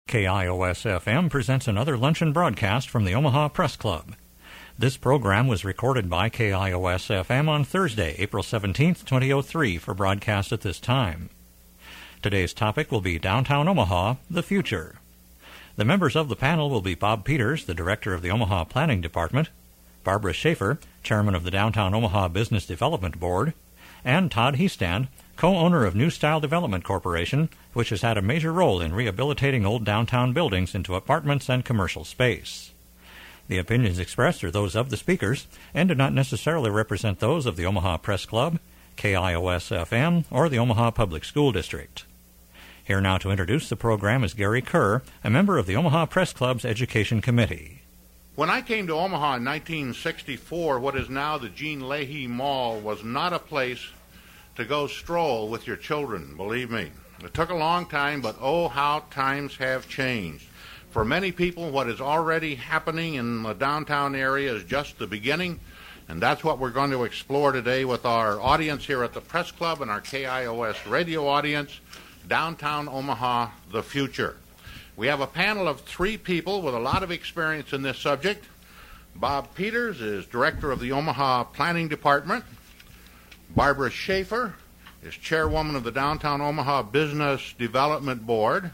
KIOS-FM presents another luncheon broadcast from the Omaha Press Club. This program was recorded by KIOS-FM on Thursday, April 17, 2003, for broadcast at this time. Today's topic will be Downtown Omaha, the Future. The members of the panel will be Bob Peters, the Director of the Omaha Planning Department, Barbara Schaefer, Chairman of the Downtown Omaha Business Development Board, and Todd Heestand, co-owner of New Style Development Corporation, which has had a major role in rehabilitating old downtown buildings into apartments and commercial space. The opinions expressed are those of the speakers and do not necessarily represent those of the Omaha Press Club, KIOS-FM, or the Omaha Public School District. Here now to introduce the program is Gary Kerr, a member of the Omaha Press Club's Education Committee. When I came to Omaha in 1964, what is now the Gene Leahy Mall was not a place to go stroll with your children, believe me. It took a long time, but oh, how times have changed. For many people, what is already happening in the downtown area is just the beginning, and that's what we're going to explore today with our audience here at the Press Club and our KIOS radio audience, Downtown Omaha, the Future. We have a panel of three people with a lot of experience in this subject. Bob Peters is Director of the Omaha Planning Department. Barbara Schaefer is Chairwoman of the Downtown Omaha Business Development Board.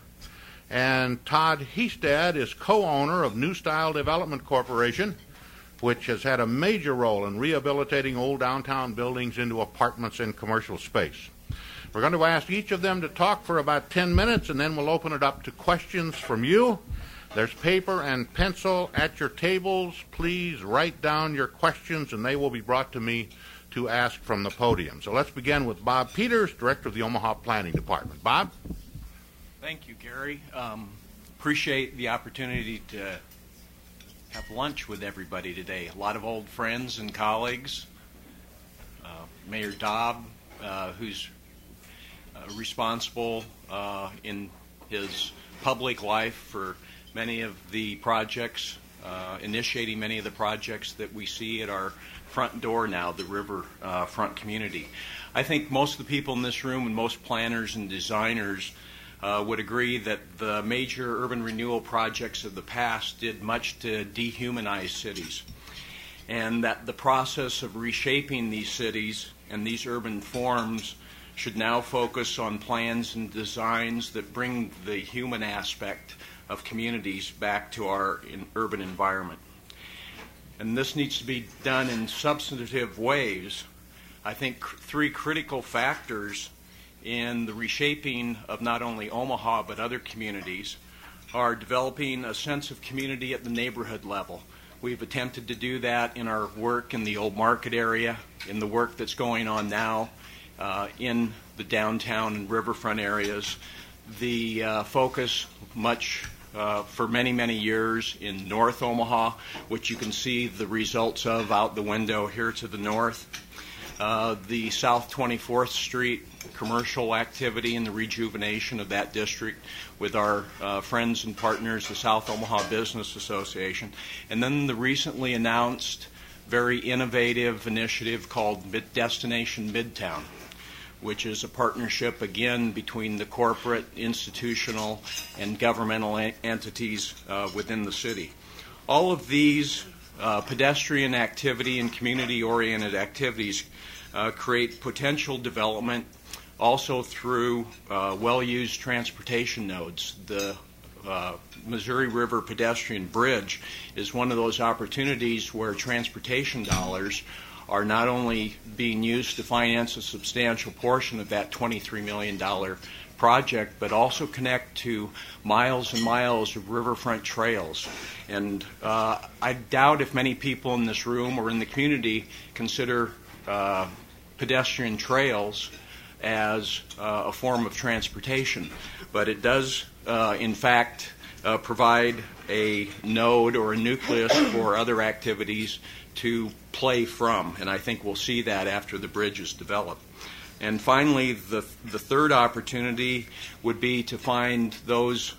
And Todd Heestand is co-owner of New Style Development Corporation, which has had a major role in rehabilitating old downtown buildings into apartments and commercial space. We're going to ask each of them to talk for about 10 minutes, and then we'll open it up to questions from you. There's paper and pencil at your tables. Please write down your questions, and they will be brought to me to ask from the podium. So let's begin with Bob Peters, Director of the Omaha Planning Department. Bob? Thank you, Gary. Appreciate the opportunity to have lunch with everybody today. A lot of old friends and colleagues. Mayor Dobb, who's responsible in his public life for many of the projects, initiating many of the projects that we see at our front door now, the river front community. I think most of the people in this room and most planners and designers would agree that the major urban renewal projects of the past did much to dehumanize cities, and that the process of reshaping these cities and these urban forms should now focus on plans and designs that bring the human aspect of communities back to our urban environment. And this needs to be done in substantive ways. I think three critical factors in the reshaping of not only Omaha but other communities are developing a sense of community at the neighborhood level. We've attempted to do that in our work in the Old Market area, in the work that's going on now in the downtown and riverfront areas. The focus much for many, many years in North Omaha, which you can see the results of out the window here to the north. The South 24th Street commercial activity and the rejuvenation of that district with our friends and partners, the South Omaha Business Association. And then the recently announced very innovative initiative called Destination Midtown, which is a partnership, again, between the corporate, institutional, and governmental entities within the city. All of these pedestrian activity and community-oriented activities create potential development also through well-used transportation nodes. The Missouri River Pedestrian Bridge is one of those opportunities where transportation dollars are not only being used to finance a substantial portion of that $23 million project, but also connect to miles and miles of riverfront trails. And I doubt if many people in this room or in the community consider pedestrian trails as a form of transportation. But it does, in fact, provide a node or a nucleus for other activities to play from, and I think we'll see that after the bridge is developed. And finally, the third opportunity would be to find those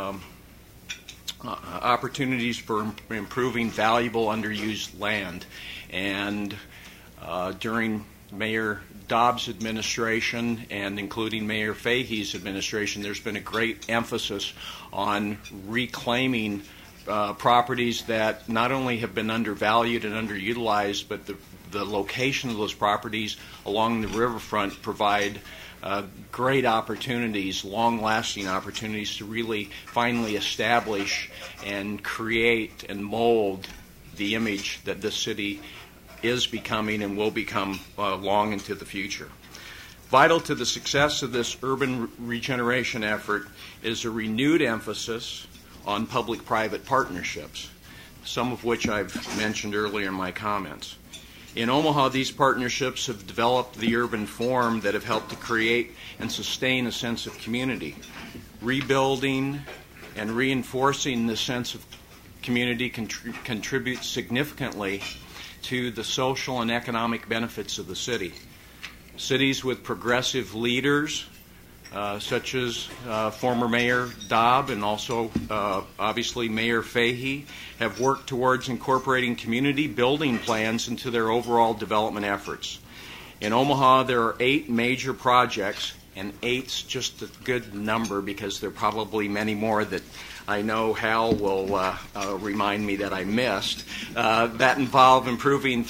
opportunities for improving valuable underused land. And during Mayor Dobbs' administration and including Mayor Fahey's administration, there's been a great emphasis on reclaiming properties that not only have been undervalued and underutilized, but the location of those properties along the riverfront provide great opportunities, long-lasting opportunities to really finally establish and create and mold the image that this city is becoming and will become long into the future. Vital to the success of this urban regeneration effort is a renewed emphasis on public-private partnerships, some of which I've mentioned earlier in my comments. In Omaha, these partnerships have developed the urban form that have helped to create and sustain a sense of community. Rebuilding and reinforcing this sense of community contributes significantly to the social and economic benefits of the city. Cities with progressive leaders, such as former Mayor Dobb and also obviously Mayor Fahey, have worked towards incorporating community building plans into their overall development efforts. In Omaha, there are 8 major projects, and 8's just a good number because there are probably many more that I know Hal will remind me that I missed, that involve improving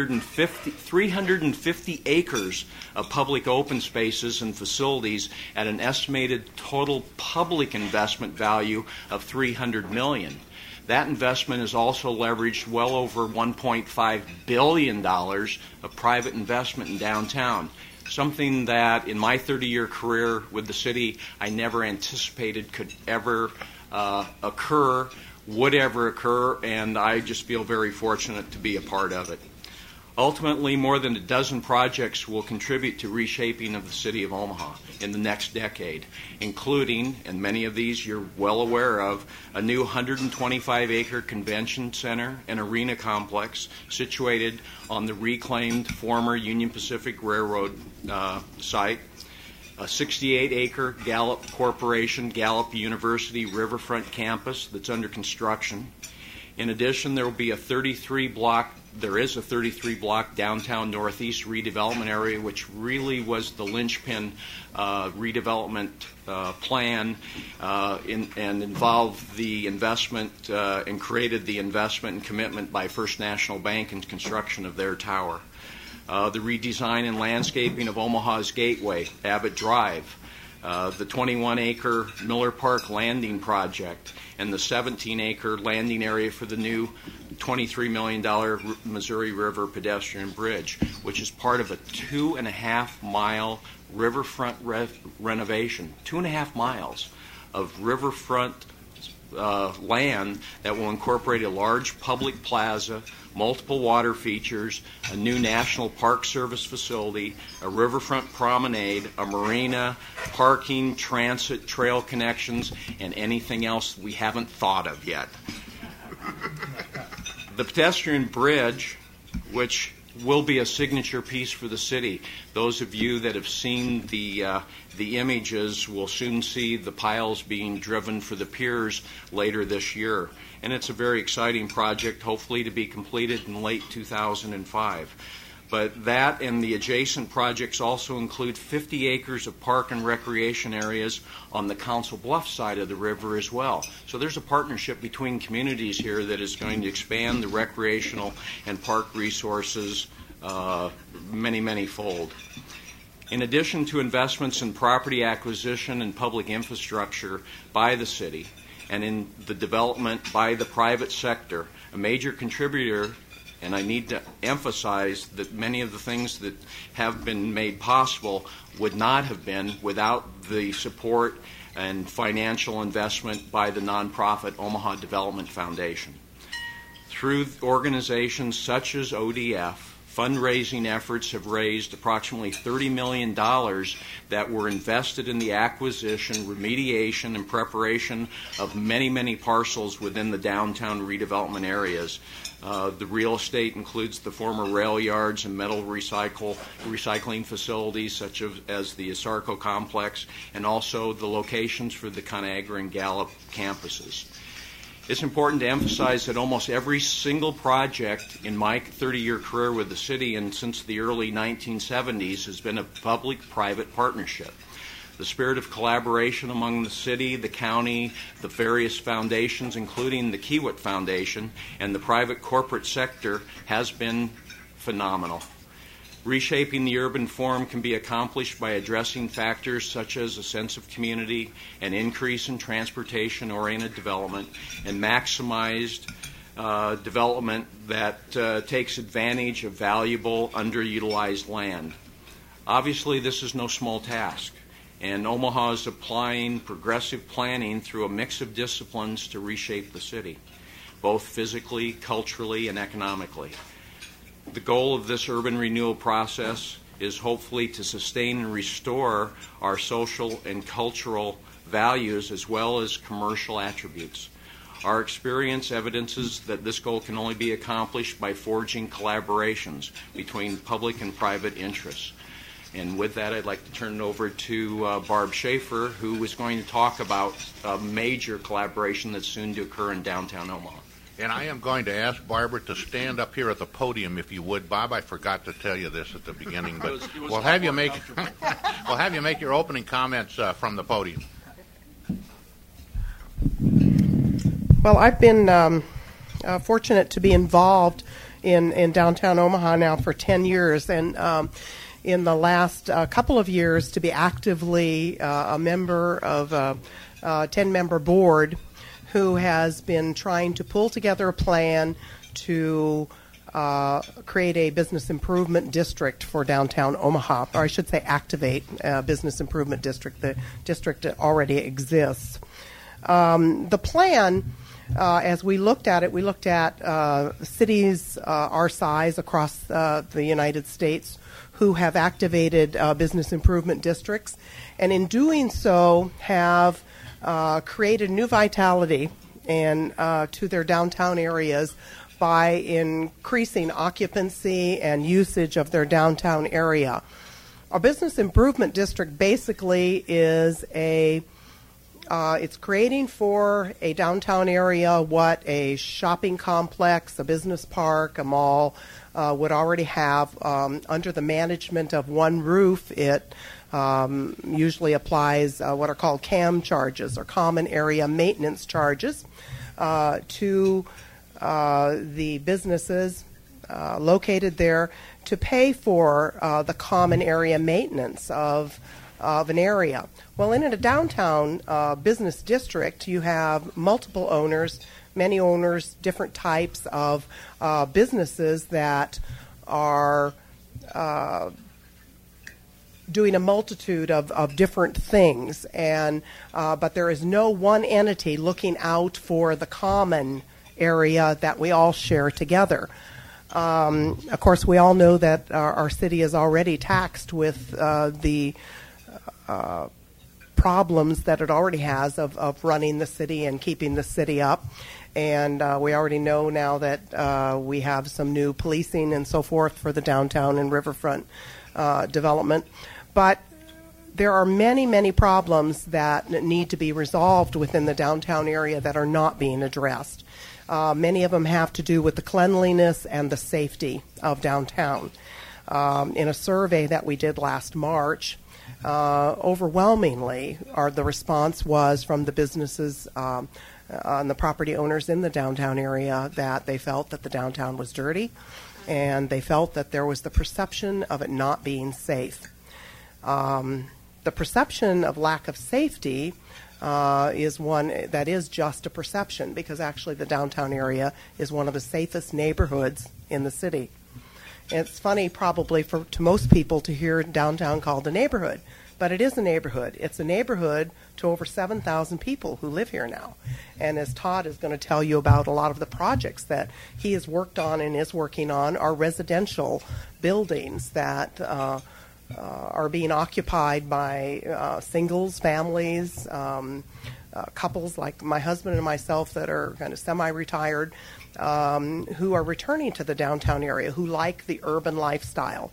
350 acres of public open spaces and facilities at an estimated total public investment value of $300 million. That investment has also leveraged well over $1.5 billion of private investment in downtown, something that in my 30-year career with the city I never anticipated could ever would ever occur, and I just feel very fortunate to be a part of it. Ultimately, more than a dozen projects will contribute to reshaping of the city of Omaha in the next decade, including, and many of these you're well aware of, a new 125-acre convention center and arena complex situated on the reclaimed former Union Pacific Railroad site, a 68-acre Gallup Corporation, Gallup University riverfront campus that's under construction. In addition, there is a 33-block downtown northeast redevelopment area, which really was the linchpin redevelopment plan and involved the investment and created the investment and commitment by First National Bank in construction of their tower. The redesign and landscaping of Omaha's Gateway, Abbott Drive, the 21-acre Miller Park Landing project, and the 17-acre landing area for the new $23 million Missouri River pedestrian bridge, which is part of a 2.5-mile riverfront renovation, 2.5 miles of riverfront land that will incorporate a large public plaza, multiple water features, a new National Park Service facility, a riverfront promenade, a marina, parking, transit, trail connections, and anything else we haven't thought of yet. The pedestrian bridge, which will be a signature piece for the city. Those of you that have seen the images will soon see the piles being driven for the piers later this year. And it's a very exciting project, hopefully to be completed in late 2005. But that and the adjacent projects also include 50 acres of park and recreation areas on the Council Bluffs side of the river as well. So there's a partnership between communities here that is going to expand the recreational and park resources many, many-fold. In addition to investments in property acquisition and public infrastructure by the city and in the development by the private sector, a major contributor, and I need to emphasize that many of the things that have been made possible would not have been without the support and financial investment by the nonprofit Omaha Development Foundation. Through organizations such as ODF, fundraising efforts have raised approximately $30 million that were invested in the acquisition, remediation, and preparation of many, many parcels within the downtown redevelopment areas. The real estate includes the former rail yards and metal recycling facilities such as the Asarco complex, and also the locations for the Conagra and Gallup campuses. It's important to emphasize that almost every single project in my 30-year career with the city and since the early 1970s has been a public-private partnership. The spirit of collaboration among the city, the county, the various foundations, including the Kiewit Foundation, and the private corporate sector has been phenomenal. Reshaping the urban form can be accomplished by addressing factors such as a sense of community, an increase in transportation-oriented development, and maximized development that takes advantage of valuable, underutilized land. Obviously, this is no small task, and Omaha is applying progressive planning through a mix of disciplines to reshape the city, both physically, culturally, and economically. The goal of this urban renewal process is hopefully to sustain and restore our social and cultural values as well as commercial attributes. Our experience evidences that this goal can only be accomplished by forging collaborations between public and private interests. And with that, I'd like to turn it over to Barb Schaefer, who is going to talk about a major collaboration that's soon to occur in downtown Omaha. And I am going to ask Barbara to stand up here at the podium, if you would. Bob, I forgot to tell you this at the beginning, but we'll have you make your opening comments from the podium. Well, I've been fortunate to be involved in downtown Omaha now for 10 years, and in the last couple of years to be actively a member of a 10-member board who has been trying to pull together a plan to create a business improvement district for downtown Omaha, or I should say activate a business improvement district. The district already exists. The plan, as we looked at it, we looked at cities our size across the United States who have activated business improvement districts, and in doing so have created new vitality and to their downtown areas by increasing occupancy and usage of their downtown area. A business improvement district basically is it's creating for a downtown area what a shopping complex, a business park, a mall would already have under the management of one roof. It usually applies what are called CAM charges, or common area maintenance charges, to the businesses located there to pay for the common area maintenance of an area. Well, in a downtown business district, you have multiple owners, many owners, different types of businesses that are doing a multitude of different things, and but there is no one entity looking out for the common area that we all share together. Of course, we all know that our city is already taxed with the problems that it already has of running the city and keeping the city up. And we already know now that we have some new policing and so forth for the downtown and riverfront development. But there are many, many problems that need to be resolved within the downtown area that are not being addressed. Many of them have to do with the cleanliness and the safety of downtown. In a survey that we did last March, overwhelmingly, the response was from the businesses and the property owners in the downtown area that they felt that the downtown was dirty, and they felt that there was the perception of it not being safe. The perception of lack of safety is one that is just a perception, because actually the downtown area is one of the safest neighborhoods in the city. It's funny probably to most people to hear downtown called a neighborhood, but it is a neighborhood. It's a neighborhood to over 7,000 people who live here now. And as Todd is going to tell you about, a lot of the projects that he has worked on and is working on are residential buildings that are being occupied by singles, families, couples like my husband and myself that are kind of semi-retired, who are returning to the downtown area, who like the urban lifestyle.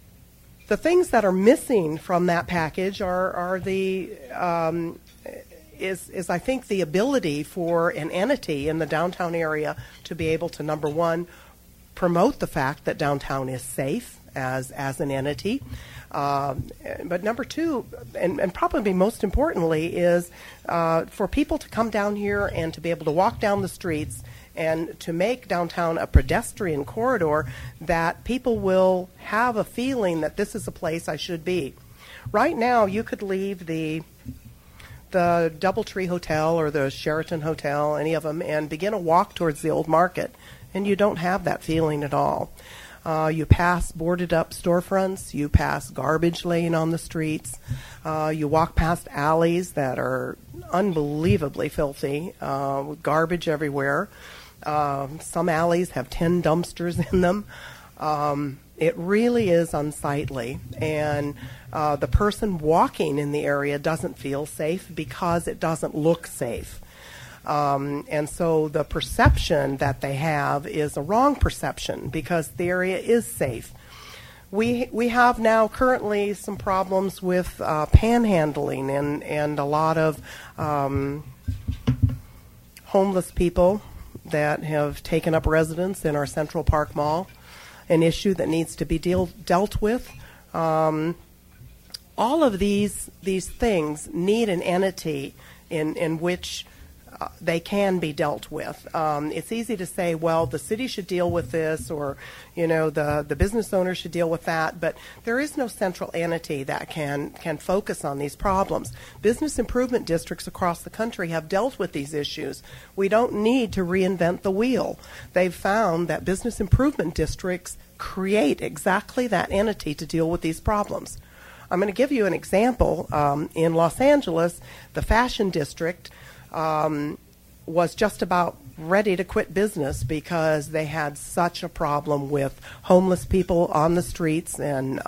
The things that are missing from that package are the is I think the ability for an entity in the downtown area to be able to, number one, promote the fact that downtown is safe as an entity. But number two, and probably most importantly, is for people to come down here and to be able to walk down the streets and to make downtown a pedestrian corridor that people will have a feeling that this is a place I should be. Right now, you could leave the Doubletree Hotel or the Sheraton Hotel, any of them, and begin a walk towards the Old Market, and you don't have that feeling at all. You pass boarded up storefronts, you pass garbage laying on the streets, you walk past alleys that are unbelievably filthy, with garbage everywhere. Some alleys have 10 dumpsters in them. It really is unsightly, and the person walking in the area doesn't feel safe because it doesn't look safe. And so the perception that they have is a wrong perception because the area is safe. We have now currently some problems with panhandling and a lot of homeless people that have taken up residence in our Central Park Mall, an issue that needs to be dealt with. All of these things need an entity in which they can be dealt with. It's easy to say, well, the city should deal with this, or the business owner should deal with that, but there is no central entity that can focus on these problems. Business improvement districts across the country have dealt with these issues. We don't need to reinvent the wheel. They've found that business improvement districts create exactly that entity to deal with these problems. I'm going to give you an example. In Los Angeles, the fashion district was just about ready to quit business because they had such a problem with homeless people on the streets and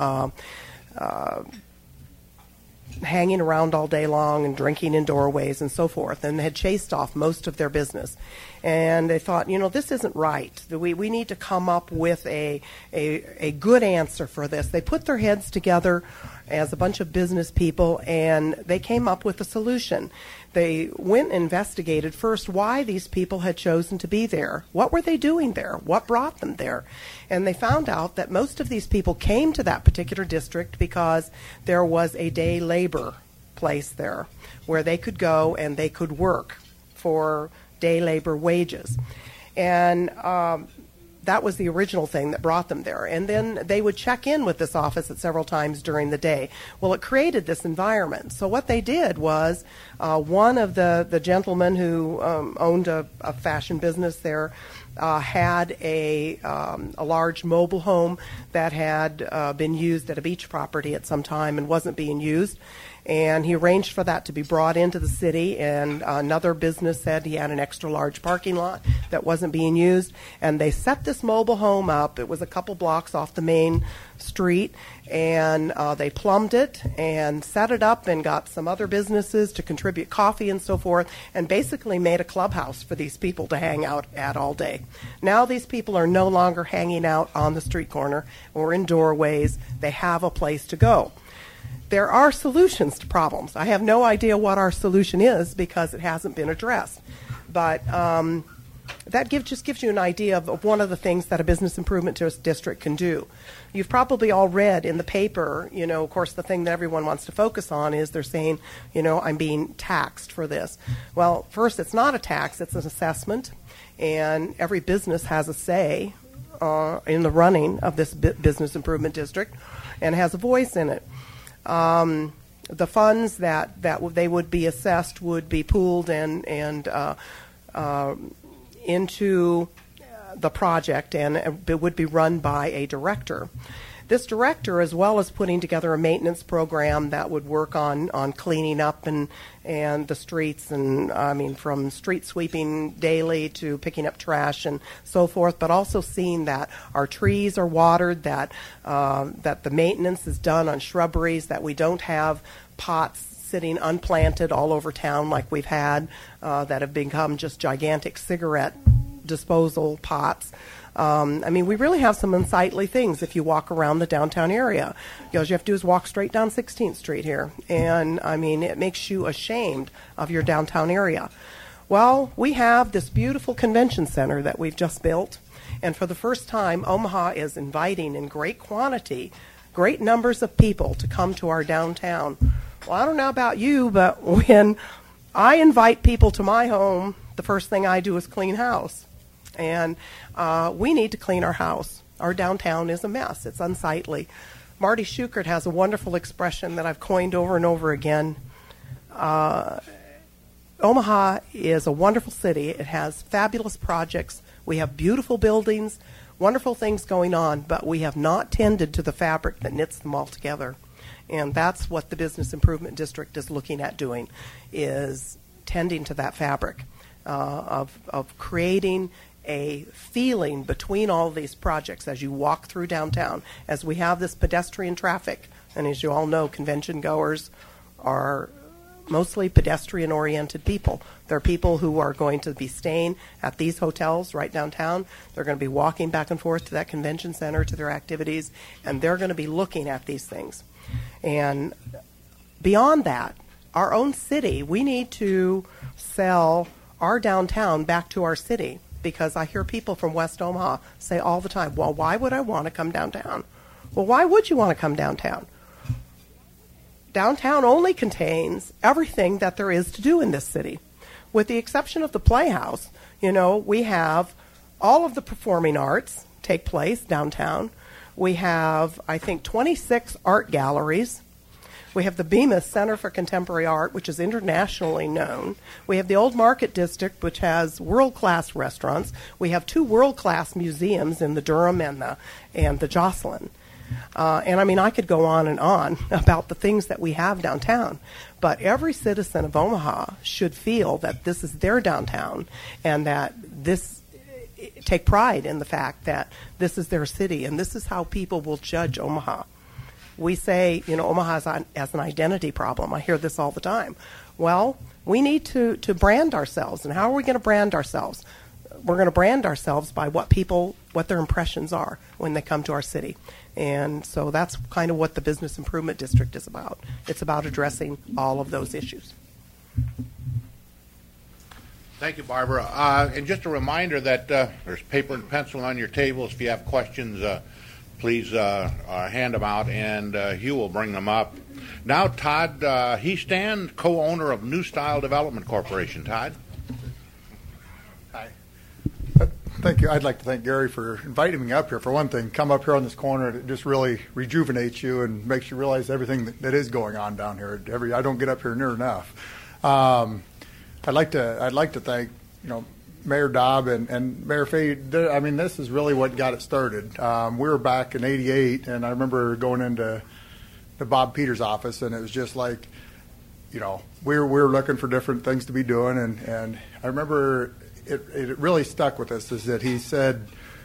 hanging around all day long and drinking in doorways and so forth, and had chased off most of their business. And they thought, this isn't right. We need to come up with a good answer for this. They put their heads together as a bunch of business people, and they came up with a solution. They went and investigated first why these people had chosen to be there. What were they doing there? What brought them there? And they found out that most of these people came to that particular district because there was a day labor place there where they could go and they could work for day labor wages. And that was the original thing that brought them there. And then they would check in with this office at several times during the day. Well, it created this environment. So what they did was one of the gentlemen who owned a fashion business there had a large mobile home that had been used at a beach property at some time and wasn't being used. And he arranged for that to be brought into the city, and another business said he had an extra large parking lot that wasn't being used, and they set this mobile home up. It was a couple blocks off the main street, and they plumbed it and set it up and got some other businesses to contribute coffee and so forth, and basically made a clubhouse for these people to hang out at all day. Now these people are no longer hanging out on the street corner or in doorways. They have a place to go. There are solutions to problems. I have no idea what our solution is because it hasn't been addressed. But that just gives you an idea of one of the things that a business improvement district can do. You've probably all read in the paper, of course, the thing that everyone wants to focus on is they're saying, I'm being taxed for this. Well, first, it's not a tax, it's an assessment. And every business has a say in the running of this business improvement district and has a voice in it. The funds that they would be assessed would be pooled and into the project, and it would be run by a director. This director, as well as putting together a maintenance program that would work on cleaning up and the streets, and from street sweeping daily to picking up trash and so forth, but also seeing that our trees are watered, that the maintenance is done on shrubberies, that we don't have pots sitting unplanted all over town like we've had that have become just gigantic cigarette disposal pots. I mean, we really have some unsightly things if you walk around the downtown area. All you have to do is walk straight down 16th Street here. And, I mean, it makes you ashamed of your downtown area. Well, we have this beautiful convention center that we've just built. And for the first time, Omaha is inviting in great quantity, great numbers of people to come to our downtown. Well, I don't know about you, but when I invite people to my home, the first thing I do is clean house. And we need to clean our house. Our downtown is a mess. It's unsightly. Marty Schukert has a wonderful expression that I've coined over and over again. Omaha is a wonderful city. It has fabulous projects. We have beautiful buildings, wonderful things going on, but we have not tended to the fabric that knits them all together. And that's what the Business Improvement District is looking at doing, is tending to that fabric of creating a feeling between all these projects as you walk through downtown, as we have this pedestrian traffic. And as you all know, convention goers are mostly pedestrian-oriented people. They're people who are going to be staying at these hotels right downtown. They're going to be walking back and forth to that convention center to their activities, and they're going to be looking at these things. And beyond that, our own city, we need to sell our downtown back to our city, because I hear people from West Omaha say all the time, well, why would I want to come downtown? Well, why would you want to come downtown? Downtown only contains everything that there is to do in this city. With the exception of the Playhouse, we have all of the performing arts take place downtown. We have, I think, 26 art galleries. We have the Bemis Center for Contemporary Art, which is internationally known. We have the Old Market District, which has world-class restaurants. We have 2 world-class museums in the Durham and the Jocelyn. And I mean, I could go on and on about the things that we have downtown, but every citizen of Omaha should feel that this is their downtown, and that take pride in the fact that this is their city, and this is how people will judge Omaha. We say, Omaha has an identity problem. I hear this all the time. Well, we need to brand ourselves, and how are we going to brand ourselves? We're going to brand ourselves by what their impressions are when they come to our city. And so that's kind of what the Business Improvement District is about. It's about addressing all of those issues. Thank you, Barbara. And just a reminder that there's paper and pencil on your tables. If you have questions, please hand them out, and Hugh will bring them up. Now, Todd Heastand, co-owner of New Style Development Corporation. Todd? Hi. Thank you. I'd like to thank Gary for inviting me up here. For one thing, come up here on this corner, it just really rejuvenates you and makes you realize everything that is going on down here. I don't get up here near enough. I'd like to thank Mayor Dobb and Mayor Fay. I mean, this is really what got it started. We were back in '88, and I remember going into the Bob Peters office, and it was just like, we were looking for different things to be doing, and I remember it really stuck with us is that he said,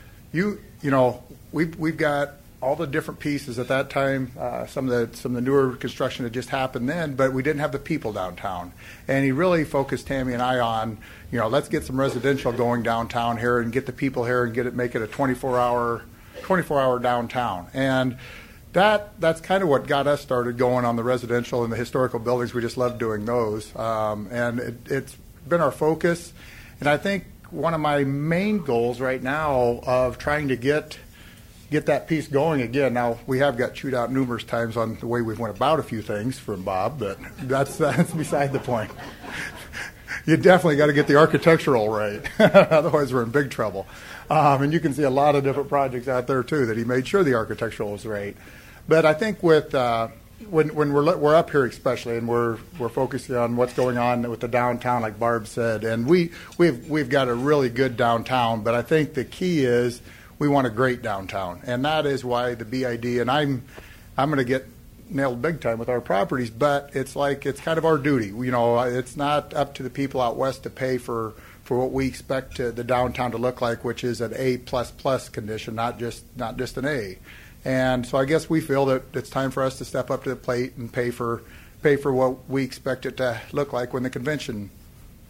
we've got all the different pieces at that time. Some of the newer construction had just happened then, but we didn't have the people downtown. And he really focused Tammy and I on, let's get some residential going downtown here and get the people here and make it a 24-hour downtown. And that's kind of what got us started going on the residential and the historical buildings. We just love doing those, and it's been our focus. And I think one of my main goals right now of trying to get that piece going again. Now, we have got chewed out numerous times on the way we've went about a few things from Bob, but that's beside the point. You definitely got to get the architectural right. Otherwise, we're in big trouble. And you can see a lot of different projects out there, too, that he made sure the architectural was right. But I think with when we're up here especially, and we're focusing on what's going on with the downtown, like Barb said, and we've got a really good downtown, but I think the key is we want a great downtown, and that is why the BID, and I'm going to get nailed big time with our properties, but it's kind of our duty. It's not up to the people out west to pay for what we expect the downtown to look like, which is an A++ condition, not just an A. And so I guess we feel that it's time for us to step up to the plate and pay for what we expect it to look like when the convention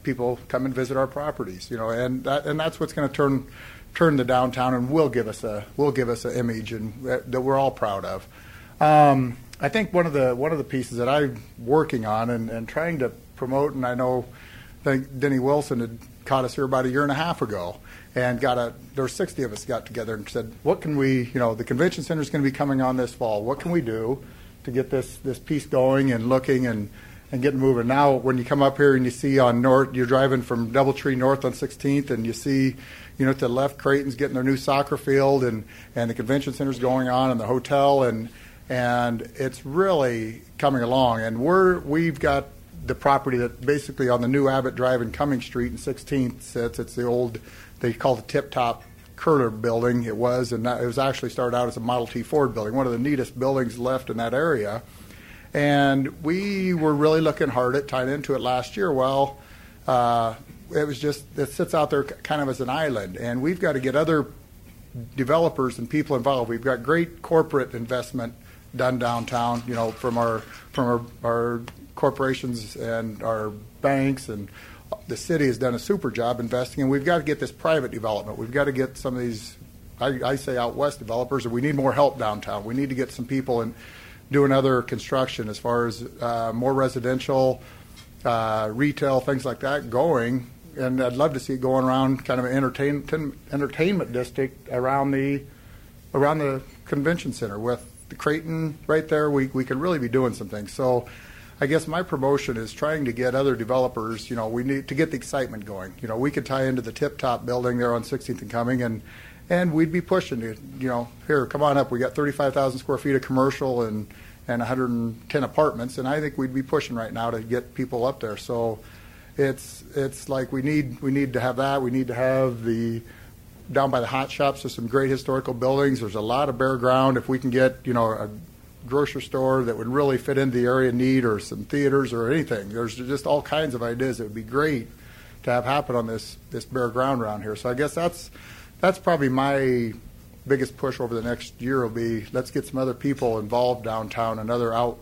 people come and visit our properties, and that's what's going to turn the downtown and will give us an image and that we're all proud of. I think one of the pieces that I'm working on and trying to promote, and I think Denny Wilson had caught us here about a year and a half ago, and there's 60 of us got together and said, what can we, the convention center is going to be coming on this fall. What can we do to get this piece going and looking and getting moving? Now, when you come up here and you see on north, you're driving from Doubletree north on 16th, and you see, to the left, Creighton's getting their new soccer field, and the convention center's going on, and the hotel, and it's really coming along. And we've got the property that basically on the new Abbott Drive and Cumming Street and 16th sits. It's the old, they call it the Tip Top Curler building. It was, and it was actually started out as a Model T Ford building, one of the neatest buildings left in that area. And we were really looking hard at tying into it last year. Well, it sits out there kind of as an island, and we've got to get other developers and people involved. We've got great corporate investment done downtown, from our corporations and our banks, and the city has done a super job investing, and we've got to get this private development. We've got to get some of these, I say out west developers, and we need more help downtown. We need to get some people in doing other construction as far as more residential, retail, things like that going, and I'd love to see it going around kind of an entertainment district around the convention center with the Creighton right there. We could really be doing some things. So I guess my promotion is trying to get other developers, we need to get the excitement going. We could tie into the Tip Top building there on 16th and Cumming, and we'd be pushing it, here, come on up. We got 35,000 square feet of commercial and 110 apartments, and I think we'd be pushing right now to get people up there. So it's like we need to have that. We need to have down by the hot shops, there's some great historical buildings. There's a lot of bare ground. If we can get, a grocery store that would really fit into the area need, or some theaters or anything, there's just all kinds of ideas that would be great to have happen on this bare ground around here. So I guess that's probably my biggest push over the next year will be, let's get some other people involved downtown, and other out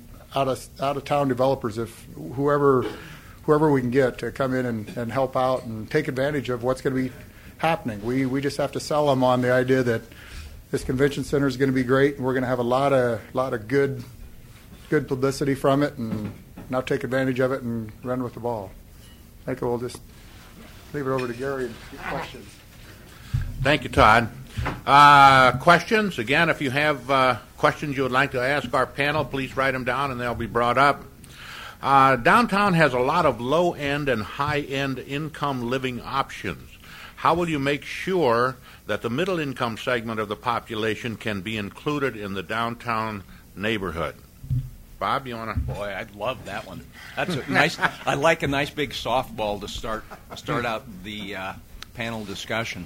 of town developers, if whoever we can get to come in and help out and take advantage of what's going to be happening. We just have to sell them on the idea that this convention center is going to be great, and we're going to have a lot of good publicity from it, and now take advantage of it and run with the ball. I think we'll just leave it over to Gary and get questions. Thank you, Todd. Questions? Again, if you have questions you would like to ask our panel, please write them down and they'll be brought up. Downtown has a lot of low-end and high-end income living options. How will you make sure that the middle-income segment of the population can be included in the downtown neighborhood? Bob, you want to? Boy, I'd love that one. That's a nice. I like a nice big softball to start out the panel discussion.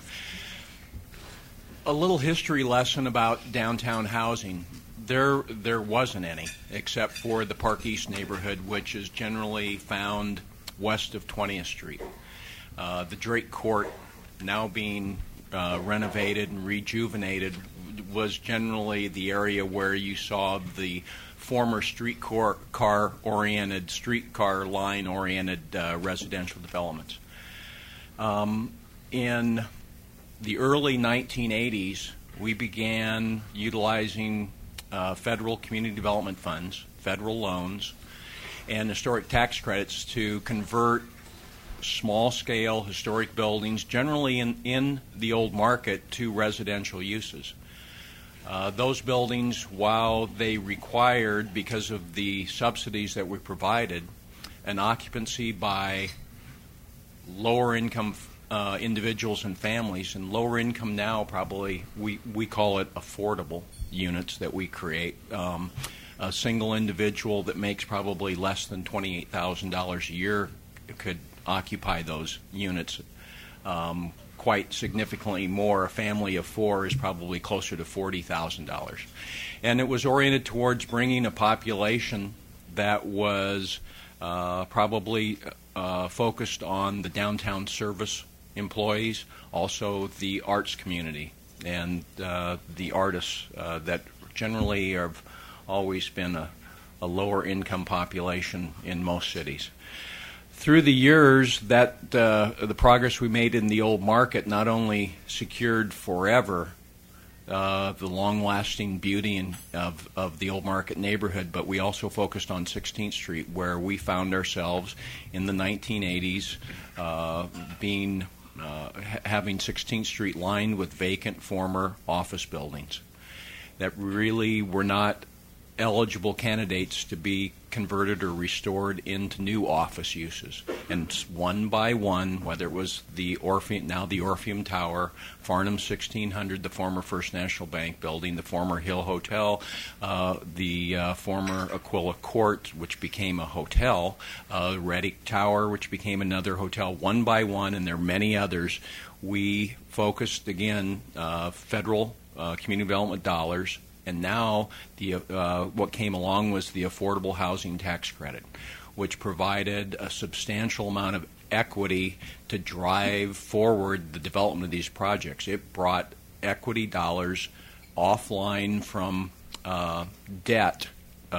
A little history lesson about downtown housing. There wasn't any, except for the Park East neighborhood, which is generally found west of 20th Street. The Drake Court, now being renovated and rejuvenated, was generally the area where you saw the former streetcar line-oriented residential developments. In the early 1980s, we began utilizing federal community development funds, federal loans, and historic tax credits to convert small-scale historic buildings, generally in the old market, to residential uses. Those buildings, while they required, because of the subsidies that we provided, an occupancy by lower-income individuals and families, and lower income now probably, we call it affordable units that we create. A single individual that makes probably less than $28,000 a year could occupy those units. Quite significantly more. A family of four is probably closer to $40,000. And it was oriented towards bringing a population that was probably focused on the downtown service employees, also the arts community, and the artists that generally have always been a lower income population in most cities. through the years, that the progress we made in the old market not only secured forever the long-lasting beauty of the old market neighborhood, but we also focused on 16th Street, where we found ourselves in the 1980s having 16th Street lined with vacant former office buildings that really were not eligible candidates to be converted or restored into new office uses. And one by one, whether it was the Orpheum Tower, Farnham 1600, the former First National Bank building, the former Hill Hotel, the former Aquila Court, which became a hotel, Reddick Tower, which became another hotel, one by one, and there are many others. We focused, again, federal community development dollars. And now what came along was the Affordable Housing Tax Credit, which provided a substantial amount of equity to drive forward the development of these projects. It brought equity dollars offline from debt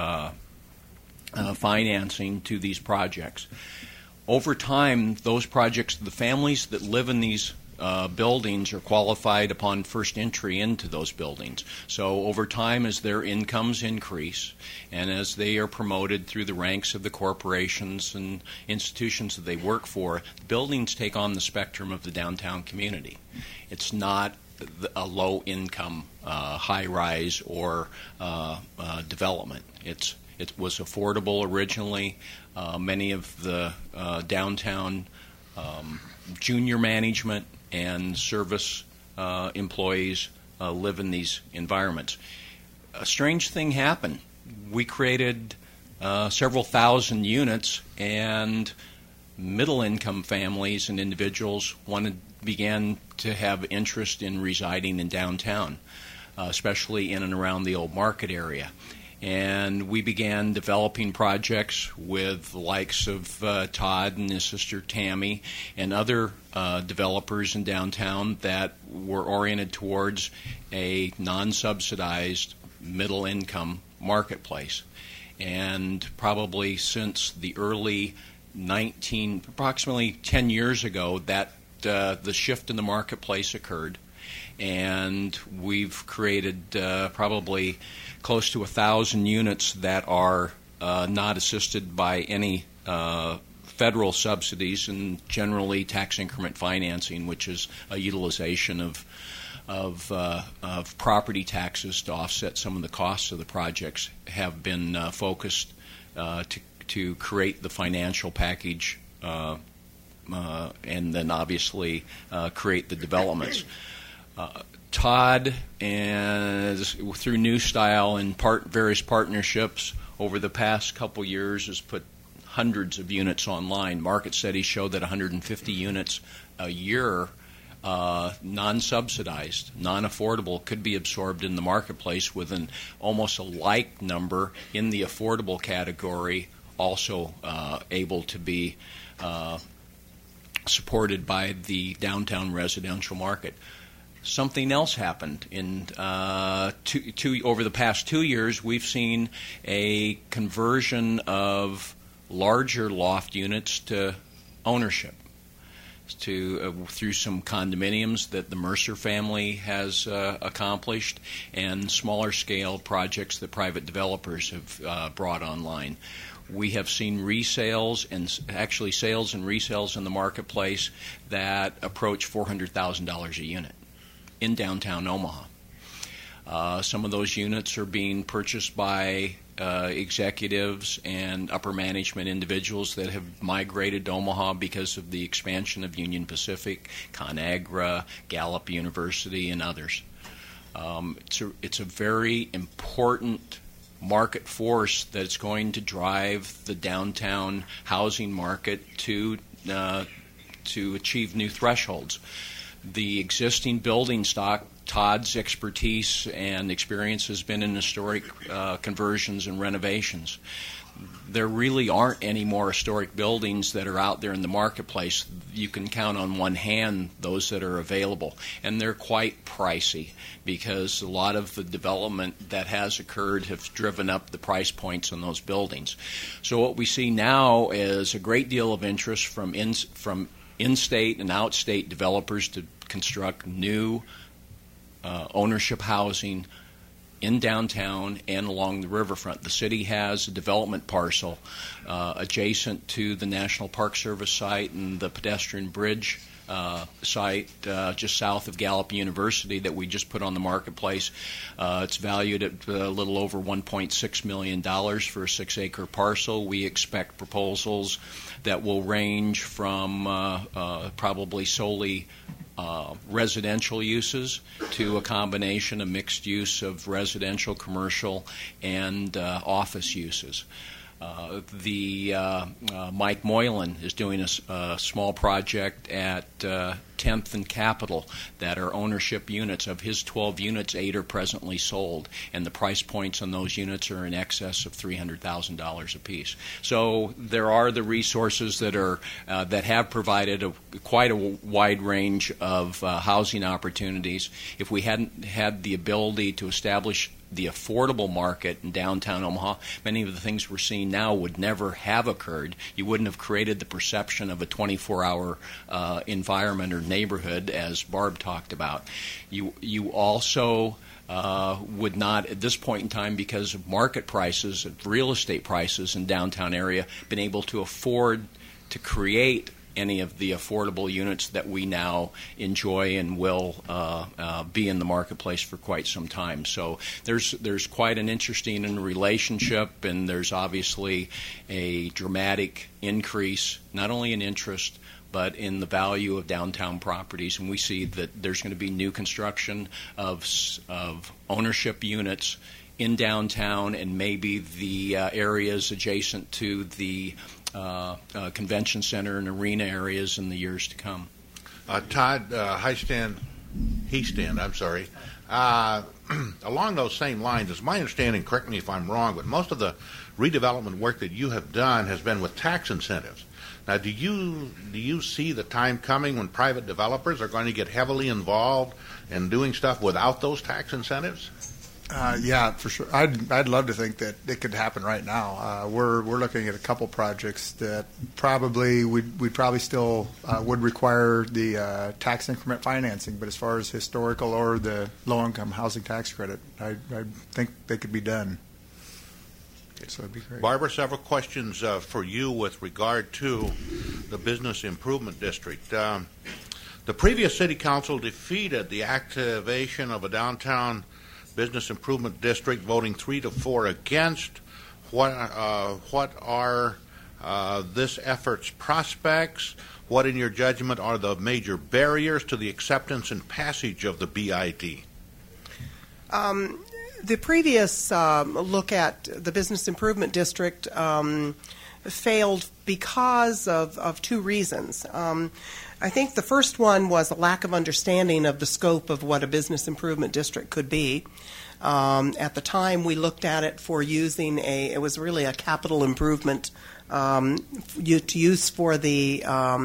financing to these projects. Over time, those projects, the families that live in these buildings are qualified upon first entry into those buildings. So over time, as their incomes increase and as they are promoted through the ranks of the corporations and institutions that they work for, buildings take on the spectrum of the downtown community. It's not a low-income, high-rise or development. It was affordable originally. Many of the downtown junior management and service employees live in these environments. A strange thing happened. We created several thousand units, and middle-income families and individuals began to have interest in residing in downtown, especially in and around the old market area. And we began developing projects with the likes of Todd and his sister Tammy and other developers in downtown that were oriented towards a non-subsidized middle-income marketplace. And probably since the early approximately 10 years ago, that the shift in the marketplace occurred. And we've created probably close to 1,000 units that are not assisted by any federal subsidies and generally tax increment financing, which is a utilization of property taxes to offset some of the costs of the projects, have been focused to create the financial package and then obviously create the developments. Todd, and through New Style and various partnerships over the past couple years, has put hundreds of units online. Market studies show that 150 units a year, non-subsidized, non-affordable, could be absorbed in the marketplace, with almost a like number in the affordable category, also able to be supported by the downtown residential market. Something else happened over the past 2 years. We've seen a conversion of larger loft units to ownership through some condominiums that the Mercer family has accomplished, and smaller scale projects that private developers have brought online. We have seen resales and actually sales and resales in the marketplace that approach $400,000 a unit in downtown Omaha. Some of those units are being purchased by executives and upper management individuals that have migrated to Omaha because of the expansion of Union Pacific, ConAgra, Gallup University, and others. It's a very important market force that's going to drive the downtown housing market to achieve new thresholds. The existing building stock, Todd's expertise and experience has been in historic conversions and renovations. there really aren't any more historic buildings that are out there in the marketplace. You can count on one hand those that are available, and they're quite pricey because a lot of the development that has occurred have driven up the price points on those buildings. So what we see now is a great deal of interest from in-state and out-state developers to construct new ownership housing in downtown and along the riverfront. The city has a development parcel adjacent to the National Park Service site and the pedestrian bridge site just south of Gallup University that we just put on the marketplace. It's valued at a little over $1.6 million for a 6-acre parcel. We expect proposals that will range from probably solely residential uses to a combination of mixed use of residential, commercial, and office uses. Mike Moylan is doing a small project at 10th and Capitol that are ownership units. Of his 12 units, 8 are presently sold, and the price points on those units are in excess of $300,000 apiece. So there are the resources that are that have provided quite a wide range of housing opportunities. If we hadn't had the ability to establish the affordable market in downtown Omaha, many of the things we're seeing now would never have occurred. You wouldn't have created the perception of a 24-hour environment or neighborhood, as Barb talked about. You also would not, at this point in time, because of market prices, of real estate prices in downtown area, been able to afford to create any of the affordable units that we now enjoy and will be in the marketplace for quite some time. So there's quite an interesting relationship, and there's obviously a dramatic increase, not only in interest, but in the value of downtown properties. And we see that there's going to be new construction of ownership units in downtown and maybe the areas adjacent to the convention center and arena areas in the years to come. Todd Heestand, along those same lines, it's my understanding, correct me if I'm wrong, but most of the redevelopment work that you have done has been with tax incentives. Now, do you see the time coming when private developers are going to get heavily involved in doing stuff without those tax incentives? Yeah, for sure. I'd love to think that it could happen right now. We're looking at a couple projects that probably we'd probably still would require the tax increment financing, but as far as historical or the low-income housing tax credit, I think they could be done. So it'd be great. Barbara, several questions for you with regard to the Business Improvement District. The previous City Council defeated the activation of a downtown Business Improvement District, voting 3-4 against. What are this effort's prospects? What, in your judgment, are the major barriers to the acceptance and passage of the BID? The previous look at the Business Improvement District failed because of two reasons. I think the first one was a lack of understanding of the scope of what a business improvement district could be. At the time, we looked at it for using it was really a capital improvement to use for the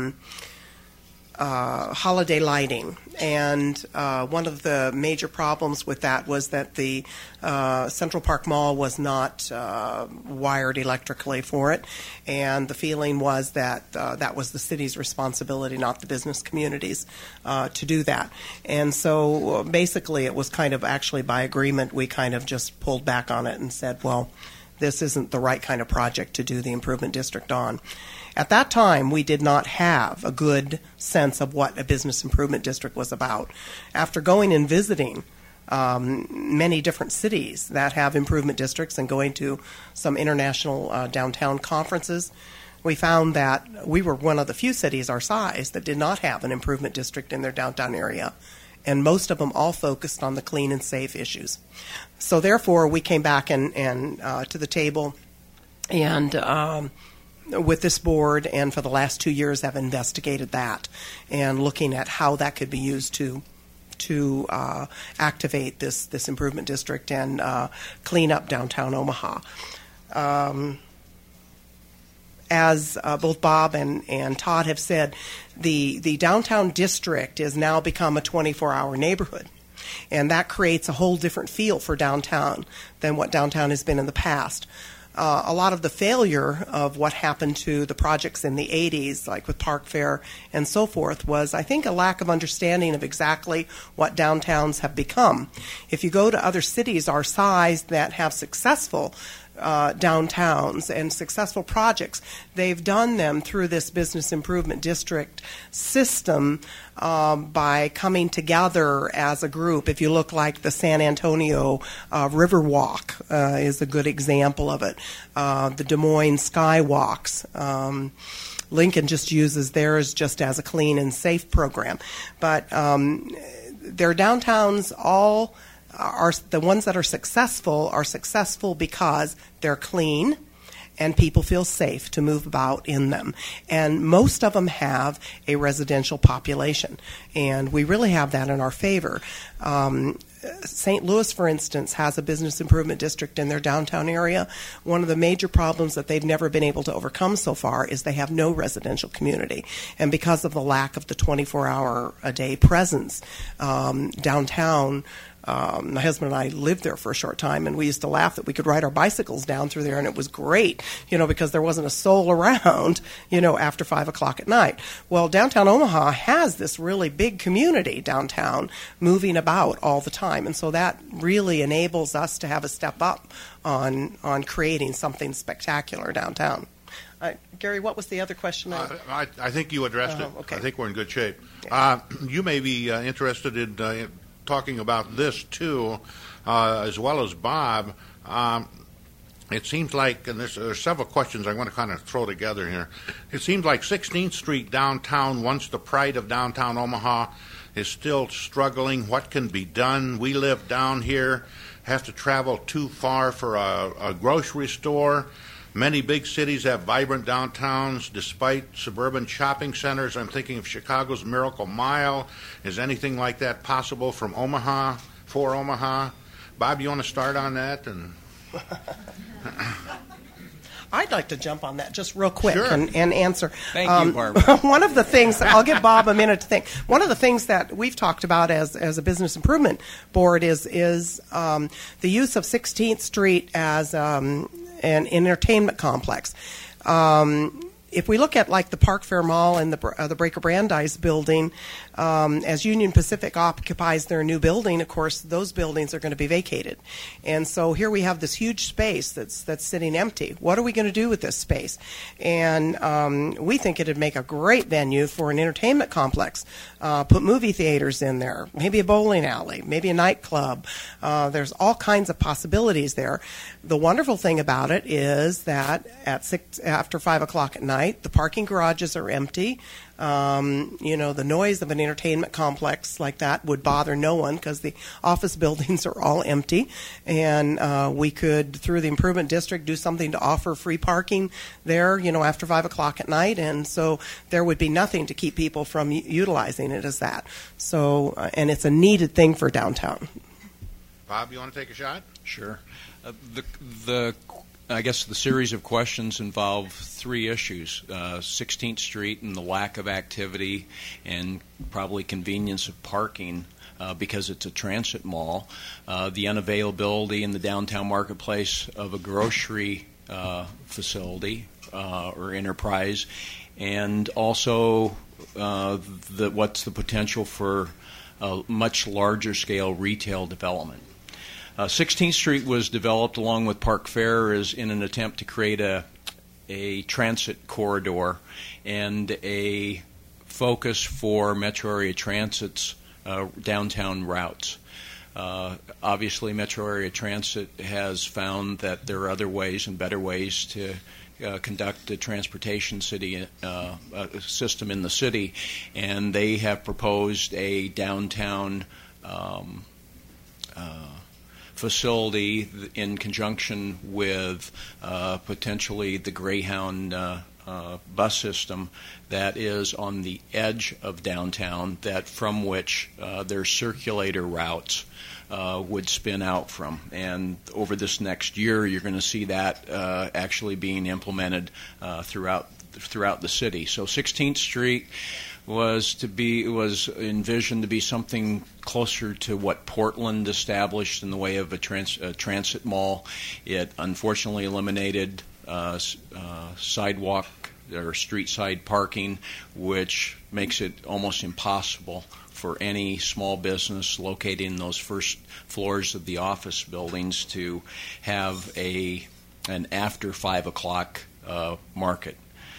holiday lighting. And one of the major problems with that was that the Central Park Mall was not wired electrically for it, and the feeling was that that was the city's responsibility, not the business community's, to do that. And so basically it was kind of actually by agreement we kind of just pulled back on it and said, well, this isn't the right kind of project to do the improvement district on. At that time, we did not have a good sense of what a business improvement district was about. After going and visiting many different cities that have improvement districts and going to some international downtown conferences, we found that we were one of the few cities our size that did not have an improvement district in their downtown area. And most of them all focused on the clean and safe issues. So therefore, we came back and to the table and with this board, and for the last 2 years have investigated that and looking at how that could be used to activate this improvement district and clean up downtown Omaha. as both Bob and Todd have said, the downtown district has now become a 24-hour neighborhood. And that creates a whole different feel for downtown than what downtown has been in the past. A lot of the failure of what happened to the projects in the 80s, like with Park Fair and so forth, was, I think, a lack of understanding of exactly what downtowns have become. If you go to other cities our size that have successful downtowns and successful projects, they've done them through this business improvement district system by coming together as a group. If you look like the San Antonio Riverwalk is a good example of it. The Des Moines Skywalks. Lincoln just uses theirs just as a clean and safe program. But their downtowns all are the ones that are successful because they're clean and people feel safe to move about in them. And most of them have a residential population, and we really have that in our favor. St. Louis, for instance, has a business improvement district in their downtown area. One of the major problems that they've never been able to overcome so far is they have no residential community. And because of the lack of the 24-hour-a-day presence, downtown, my husband and I lived there for a short time, and we used to laugh that we could ride our bicycles down through there, and it was great, because there wasn't a soul around, after 5 o'clock at night. Well, downtown Omaha has this really big community downtown moving about all the time, and so that really enables us to have a step up on creating something spectacular downtown. Gary, what was the other question? I think you addressed it. Okay. I think we're in good shape. Yeah. You may be interested in talking about this too, as well as Bob. It seems like, and there's several questions I want to kind of throw together here. It seems like 16th Street downtown, once the pride of downtown Omaha, is still struggling. What can be done? We live down here, have to travel too far for a grocery store. Many big cities have vibrant downtowns despite suburban shopping centers. I'm thinking of Chicago's Miracle Mile. Is anything like that possible from Omaha, for Omaha? Bob, you want to start on that? I'd like to jump on that just real quick. Sure. and answer. Thank you, Barbara. One of the things, I'll give Bob a minute to think. One of the things that we've talked about as a business improvement board is the use of 16th Street as an entertainment complex. If we look at like the Park Fair Mall and the Breaker Brandeis building, as Union Pacific occupies their new building, of course, those buildings are going to be vacated. And so here we have this huge space that's sitting empty. What are we going to do with this space? And we think it'd make a great venue for an entertainment complex. Put movie theaters in there, maybe a bowling alley, maybe a nightclub. There's all kinds of possibilities there. The wonderful thing about it is that after 5 o'clock at night, the parking garages are empty. The noise of an entertainment complex like that would bother no one because the office buildings are all empty. And we could, through the improvement district, do something to offer free parking there, after 5 o'clock at night. And so there would be nothing to keep people from utilizing it as that. So, and it's a needed thing for downtown. Bob, you want to take a shot? Sure. I guess the series of questions involve three issues: 16th Street and the lack of activity and probably convenience of parking because it's a transit mall, the unavailability in the downtown marketplace of a grocery facility or enterprise, and also what's the potential for a much larger scale retail development. 16th Street was developed along with Park Fair in an attempt to create a transit corridor and a focus for Metro Area Transit's downtown routes. Obviously, Metro Area Transit has found that there are other ways and better ways to conduct a transportation system in the city, and they have proposed a downtown facility in conjunction with potentially the Greyhound bus system that is on the edge of downtown, that from which their circulator routes would spin out from. And over this next year, you're going to see that actually being implemented throughout the city. So 16th Street was envisioned to be something closer to what Portland established in the way of a transit mall. It unfortunately eliminated sidewalk or street side parking, which makes it almost impossible for any small business located in those first floors of the office buildings to have an after 5 o'clock market.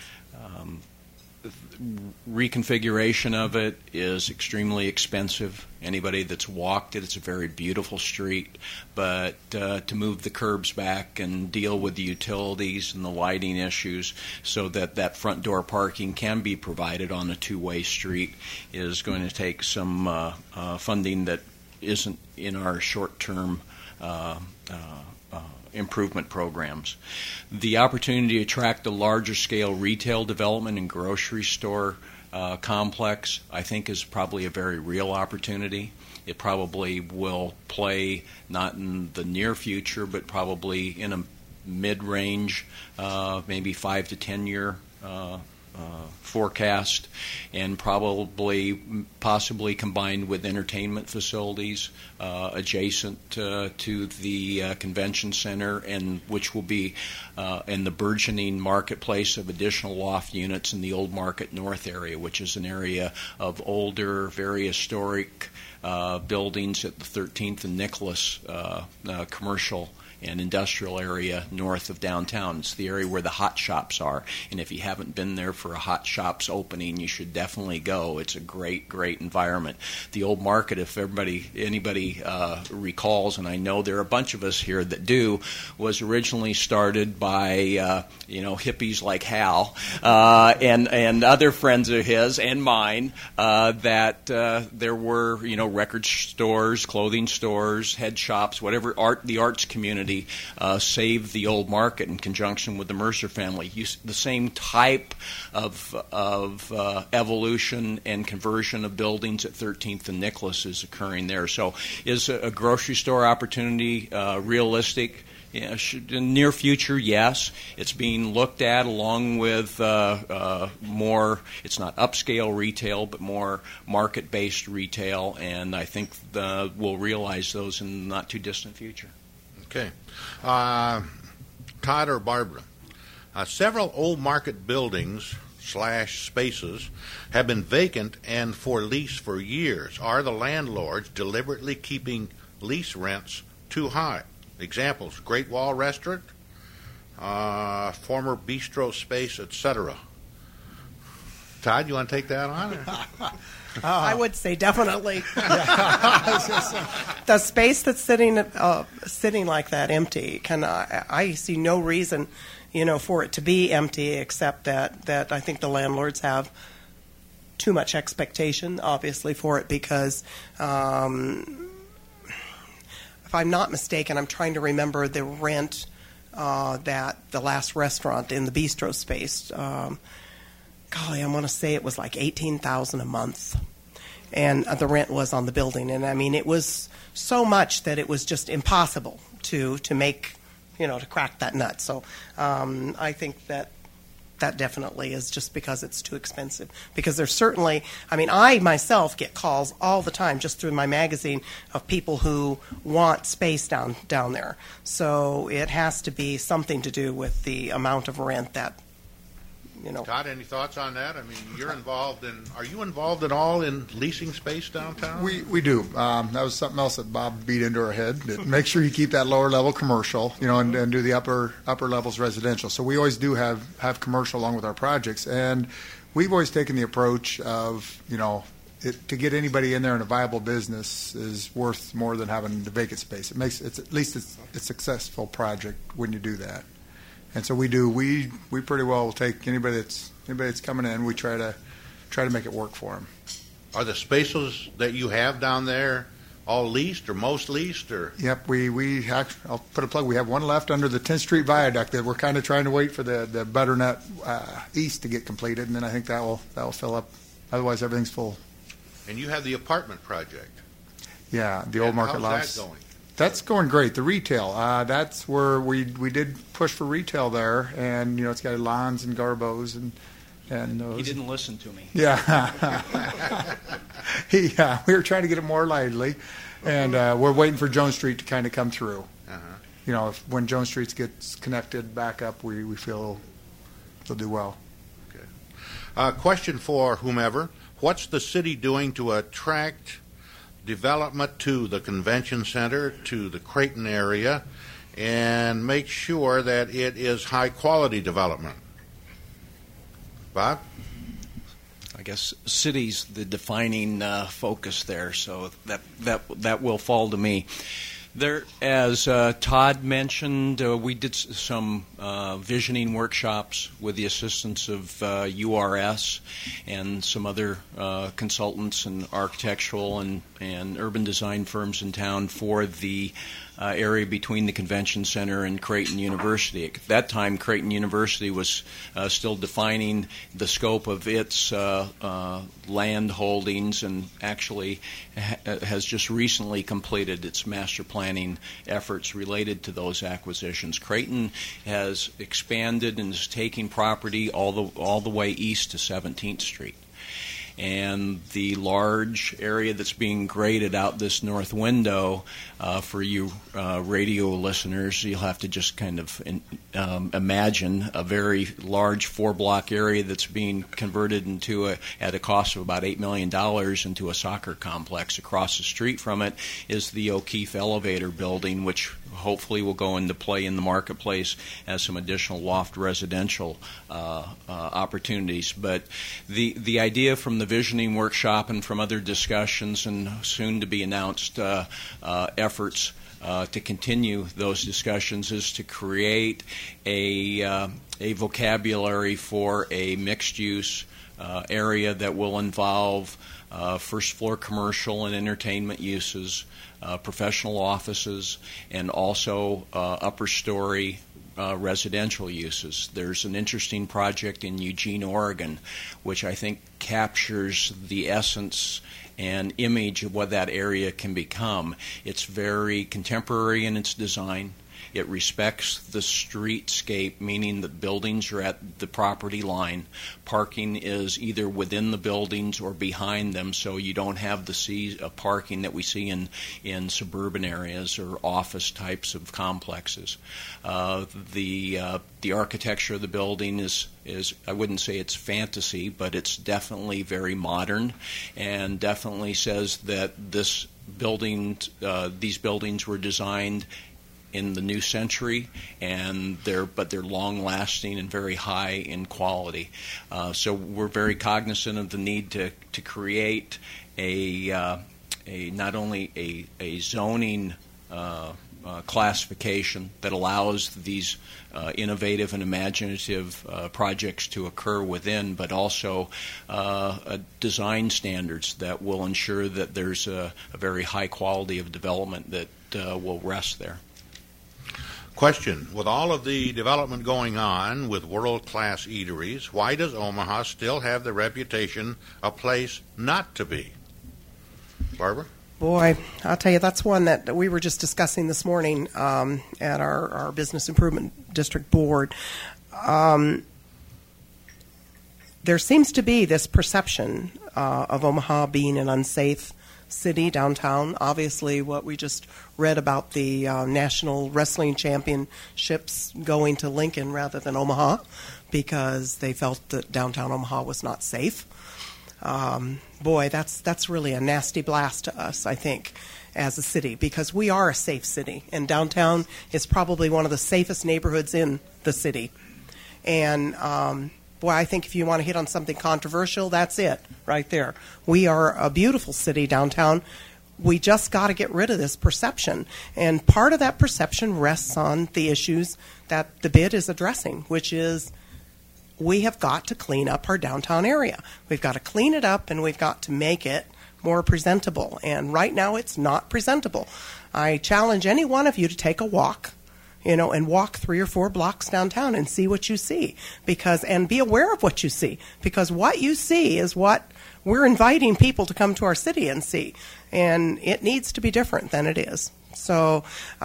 Reconfiguration of it is extremely expensive. Anybody that's walked it, it's a very beautiful street, but to move the curbs back and deal with the utilities and the lighting issues so that front door parking can be provided on a two-way street is going to take some funding that isn't in our short-term improvement programs. The opportunity to attract a larger scale retail development and grocery store complex, I think, is probably a very real opportunity. It probably will play not in the near future, but probably in a mid-range, maybe 5 to 10 year forecast, and possibly combined with entertainment facilities adjacent to the convention center, and which will be in the burgeoning marketplace of additional loft units in the Old Market North area, which is an area of older, very historic buildings at the 13th and Nicholas commercial and industrial area north of downtown. It's the area where the hot shops are, and if you haven't been there for a hot shops opening, you should definitely go. It's a great environment. The Old Market, if anybody recalls, and I know there are a bunch of us here that do, was originally started by hippies like Hal and other friends of his and mine, that there were record stores, clothing stores, head shops, whatever the arts community saved the Old Market in conjunction with the Mercer family. The same type of evolution and conversion of buildings at 13th and Nicholas is occurring there. So is a grocery store opportunity realistic? Yeah, in near future, yes. It's being looked at along with more, it's not upscale retail, but more market-based retail, and I think we'll realize those in the not-too-distant future. Okay. Todd or Barbara, several Old Market buildings / spaces have been vacant and for lease for years. Are the landlords deliberately keeping lease rents too high? Examples: Great Wall Restaurant, former bistro space, etc. Todd, you want to take that on? I would say definitely. The space that's sitting like that empty, I see no reason, for it to be empty, except that I think the landlords have too much expectation, obviously, for it, because if I'm not mistaken, I'm trying to remember the rent that the last restaurant in the bistro space. I want to say it was like $18,000 a month, and the rent was on the building. And I mean, it was so much that it was just impossible to make, to crack that nut. So I think that definitely is just because it's too expensive. Because there's certainly, I myself get calls all the time just through my magazine of people who want space down there. So it has to be something to do with the amount of rent that. Todd, any thoughts on that? Are you involved at all in leasing space downtown? We do. That was something else that Bob beat into our head. That make sure you keep that lower level commercial, and do the upper levels residential. So we always do have commercial along with our projects, and we've always taken the approach of, to get anybody in there in a viable business is worth more than having the vacant space. It's at least a successful project when you do that. And so we do. We pretty well take anybody that's coming in. We try to make it work for them. Are the spaces that you have down there all leased or most leased? Or Yep, we actually, I'll put a plug. We have one left under the 10th Street Viaduct that we're kind of trying to wait for the Butternut East to get completed, and then I think that will fill up. Otherwise, everything's full. And you have the apartment project. Yeah, the Old Market Lots. How's that going? That's going great. The retail, that's where we did push for retail there, and it's got lawns and garbos and those. He didn't listen to me. Yeah, we were trying to get it more lively, and we're waiting for Jones Street to kind of come through. When Jones Street gets connected back up, we feel they'll do well. Okay. Question for whomever: what's the city doing to attract development to the convention center, to the Creighton area, and make sure that it is high quality development? Bob? I guess city's the defining focus there, so that will fall to me. There, as Todd mentioned, we did some visioning workshops with the assistance of URS and some other consultants and architectural and urban design firms in town for the area between the convention center and Creighton University. At that time, Creighton University was still defining the scope of its land holdings, and actually has just recently completed its master planning efforts related to those acquisitions. Creighton has expanded and is taking property all the way east to 17th Street. And the large area that's being graded out this north window, for you radio listeners, you'll have to just kind of imagine a very large 4-block area that's being converted at a cost of about $8 million into a soccer complex. Across the street from it is the O'Keefe Elevator building, which hopefully will go into play in the marketplace as some additional loft residential opportunities. But the idea from the visioning workshop and from other discussions and soon to be announced efforts to continue those discussions is to create a vocabulary for a mixed-use area that will involve first-floor commercial and entertainment uses, professional offices, and also upper-story residential uses. There's an interesting project in Eugene, Oregon, which I think captures the essence and image of what that area can become. It's very contemporary in its design. It respects the streetscape, meaning that buildings are at the property line. Parking is either within the buildings or behind them, so you don't have the sea of parking that we see in suburban areas or office types of complexes. The architecture of the building is I wouldn't say it's fantasy, but it's definitely very modern, and definitely says that these buildings were designed in the new century, and they're long-lasting and very high in quality. So we're very cognizant of the need to create not only a zoning classification that allows these innovative and imaginative projects to occur within, but also design standards that will ensure that there's a very high quality of development that will rest there. Question: with all of the development going on with world-class eateries, why does Omaha still have the reputation a place not to be? Barbara? Boy, I'll tell you, that's one that we were just discussing this morning at our Business Improvement District Board. There seems to be this perception of Omaha being an unsafe city downtown. Obviously, what we just read about the National Wrestling Championships going to Lincoln rather than Omaha because they felt that downtown Omaha was not safe. Boy, that's really a nasty blast to us, I think, as a city, because we are a safe city, and downtown is probably one of the safest neighborhoods in the city. And boy, I think if you want to hit on something controversial, that's it right there. We are a beautiful city downtown. We just got to get rid of this perception. And part of that perception rests on the issues that the bid is addressing, which is we have got to clean up our downtown area. We've got to clean it up, and we've got to make it more presentable. And right now it's not presentable. I challenge any one of you to take a walk, and walk 3 or 4 blocks downtown and see what you see, and be aware of what you see, because what you see is what we're inviting people to come to our city and see, and it needs to be different than it is. So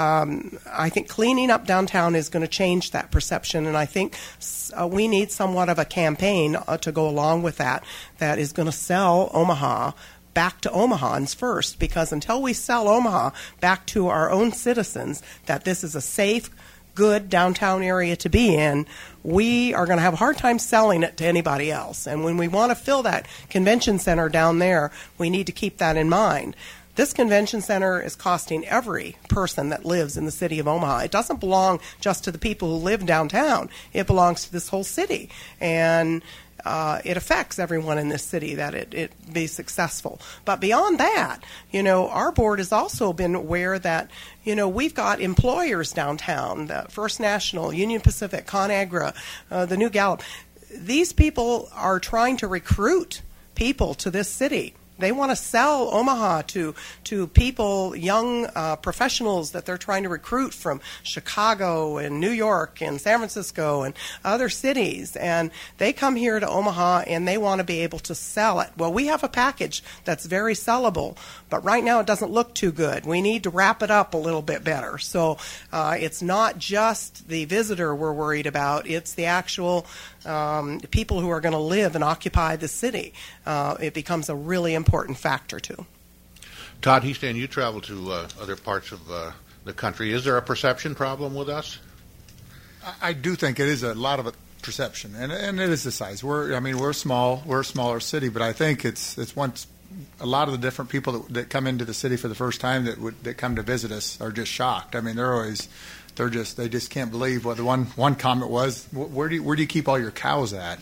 I think cleaning up downtown is going to change that perception, and I think we need somewhat of a campaign to go along with that is going to sell Omaha back to Omahans first, because until we sell Omaha back to our own citizens that this is a safe, good downtown area to be in, we are going to have a hard time selling it to anybody else. And when we want to fill that convention center down there, we need to keep that in mind. This convention center is costing every person that lives in the city of Omaha. It doesn't belong just to the people who live downtown. It belongs to this whole city. And it affects everyone in this city that it be successful. But beyond that, our board has also been aware that, we've got employers downtown, the First National, Union Pacific, ConAgra, the New Gallup. These people are trying to recruit people to this city. They want to sell Omaha to people, young professionals that they're trying to recruit from Chicago and New York and San Francisco and other cities. And they come here to Omaha and they want to be able to sell it. Well, we have a package that's very sellable, but right now it doesn't look too good. We need to wrap it up a little bit better. So it's not just the visitor we're worried about. It's the actual people who are going to live and occupy the city. It becomes a really important factor too. Todd Heastan, you travel to other parts of the country. Is there a perception problem with us? I do think it is a lot of a perception, and it is the size. We're small. We're a smaller city, but I think it's once a lot of the different people that come into the city for the first time that come to visit us are just shocked. I mean, they just can't believe what the one comment was. Where do you keep all your cows at?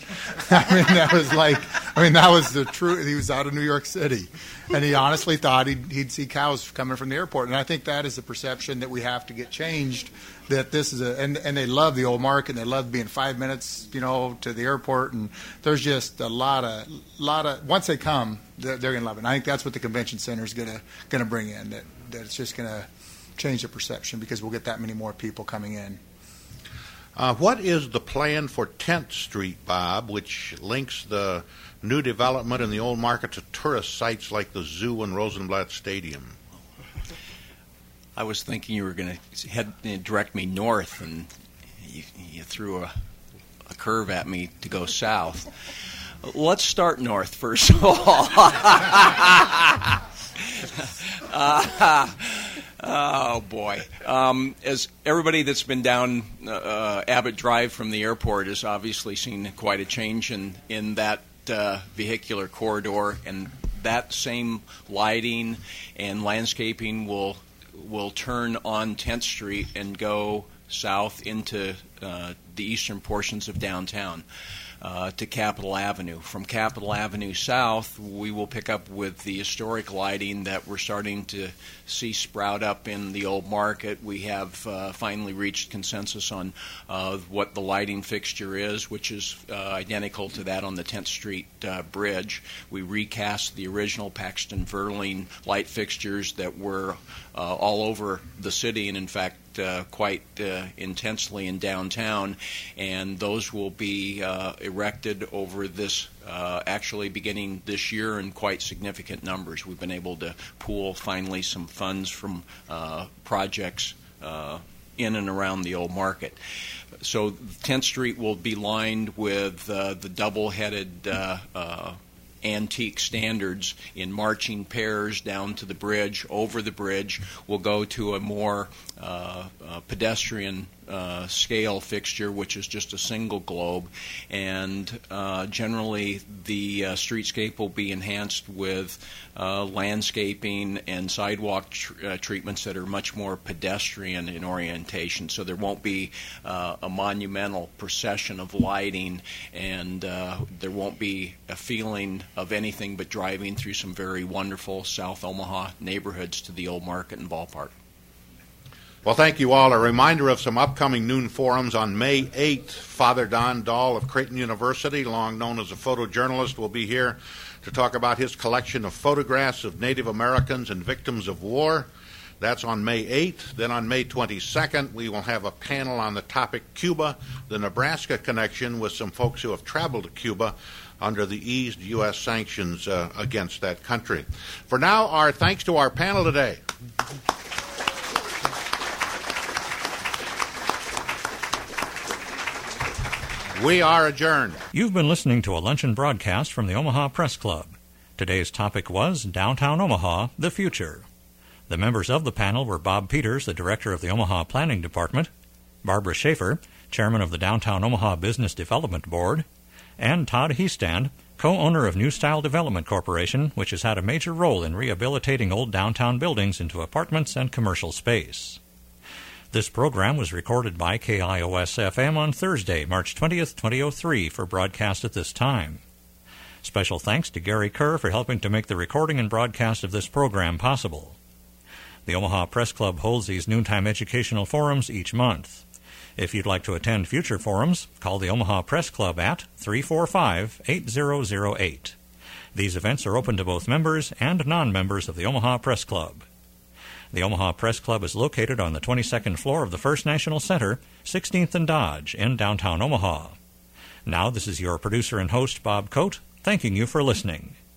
That was the truth. He was out of New York City, and he honestly thought he'd see cows coming from the airport. And I think that is the perception that we have to get changed. That this is and they love the old market. And they love being 5 minutes, to the airport. And there's just a lot of once they come, they're going to love it. And I think that's what the convention center is going to bring in. That it's just going to change the perception because we'll get that many more people coming in. What is the plan for 10th Street, Bob, which links the new development in the old market to tourist sites like the zoo and Rosenblatt Stadium? I was thinking you were going to direct me north, and you threw a curve at me to go south. Let's start north first of all. Oh, boy. As everybody that's been down Abbott Drive from the airport has obviously seen quite a change in that vehicular corridor, and that same lighting and landscaping will turn on 10th Street and go south into the eastern portions of downtown. To Capitol Avenue. From Capitol Avenue south, we will pick up with the historic lighting that we're starting to see sprout up in the old market. We have finally reached consensus on what the lighting fixture is, which is identical to that on the 10th Street bridge. We recast the original Paxton Verling light fixtures that were all over the city and, in fact, quite intensely in downtown, and those will be erected over this actually beginning this year in quite significant numbers. We've been able to pool finally some funds from projects in and around the old market. So 10th Street will be lined with the double-headed antique standards in marching pairs down to the bridge. Over the bridge, we'll go to a more pedestrian scale fixture, which is just a single globe, and generally the streetscape will be enhanced with landscaping and sidewalk treatments that are much more pedestrian in orientation, so there won't be a monumental procession of lighting, and there won't be a feeling of anything but driving through some very wonderful South Omaha neighborhoods to the old market and ballpark. Well, thank you all. A reminder of some upcoming noon forums. On May 8th, Father Don Dahl of Creighton University, long known as a photojournalist, will be here to talk about his collection of photographs of Native Americans and victims of war. That's on May 8th. Then on May 22nd, we will have a panel on the topic Cuba, the Nebraska connection, with some folks who have traveled to Cuba under the eased U.S. sanctions against that country. For now, our thanks to our panel today. We are adjourned. You've been listening to a luncheon broadcast from the Omaha Press Club. Today's topic was Downtown Omaha, the Future. The members of the panel were Bob Peters, the director of the Omaha Planning Department, Barbara Schaefer, chairman of the Downtown Omaha Business Development Board, and Todd Heestand, co-owner of New Style Development Corporation, which has had a major role in rehabilitating old downtown buildings into apartments and commercial space. This program was recorded by KIOS-FM on Thursday, March 20th, 2003, for broadcast at this time. Special thanks to Gary Kerr for helping to make the recording and broadcast of this program possible. The Omaha Press Club holds these noontime educational forums each month. If you'd like to attend future forums, call the Omaha Press Club at 345-8008. These events are open to both members and non-members of the Omaha Press Club. The Omaha Press Club is located on the 22nd floor of the First National Center, 16th and Dodge, in downtown Omaha. Now, this is your producer and host, Bob Coate, thanking you for listening.